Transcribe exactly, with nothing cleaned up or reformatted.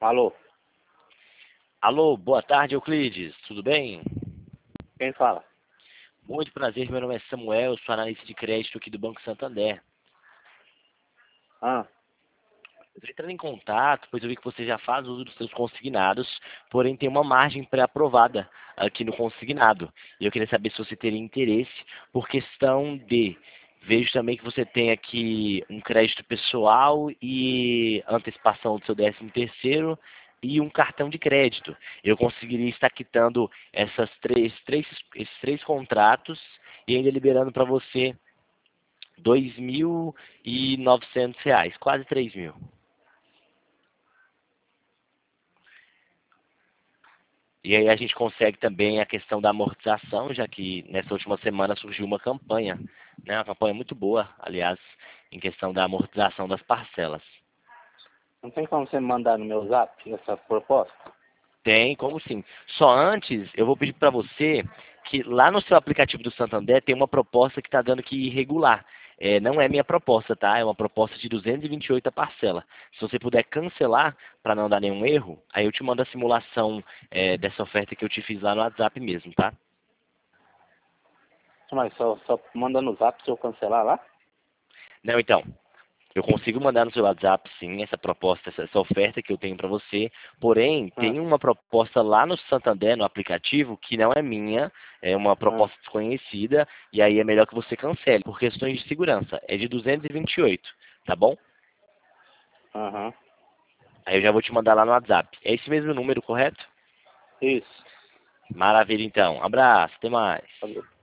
Alô, Alô, boa tarde, Euclides. Tudo bem? quem fala? Muito prazer, meu nome é Samuel, sou analista de crédito aqui do Banco Santander. Ah, Eu estou entrando em contato, pois eu vi que você já faz uso dos seus consignados, porém tem uma margem pré-aprovada aqui no consignado. E eu queria saber se você teria interesse por questão de... Vejo também que você tem aqui um crédito pessoal e antecipação do seu décimo terceiro e um cartão de crédito. Eu conseguiria estar quitando essas três, três, esses três contratos e ainda liberando para você dois mil e novecentos reais, quase três mil. E aí a gente consegue também a questão da amortização, já que nessa última semana surgiu uma campanha, né? Uma campanha muito boa, aliás, em questão da amortização das parcelas. não tem como você me mandar no meu zap essa proposta? Tem, como sim. Só antes, eu vou pedir para você que lá no seu aplicativo do Santander tem uma proposta que está dando que irregular. É, não é minha proposta, tá? É uma proposta de duzentos e vinte e oito a parcela. Se você puder cancelar para não dar nenhum erro, aí eu te mando a simulação é, dessa oferta que eu te fiz lá no WhatsApp mesmo, tá? Mas só, só manda no zap se eu cancelar lá? Não, então, eu consigo mandar no seu WhatsApp, sim, essa proposta, essa, essa oferta que eu tenho para você. Porém, Ah, tem uma proposta lá no Santander, no aplicativo, que não é minha, é uma ah, proposta desconhecida, e aí é melhor que você cancele, por questões de segurança. É de duzentos e vinte e oito, tá bom? aham. Aí eu já vou te mandar lá no WhatsApp. É esse mesmo número, correto? Isso. Maravilha, então. Abraço, até mais. Falou.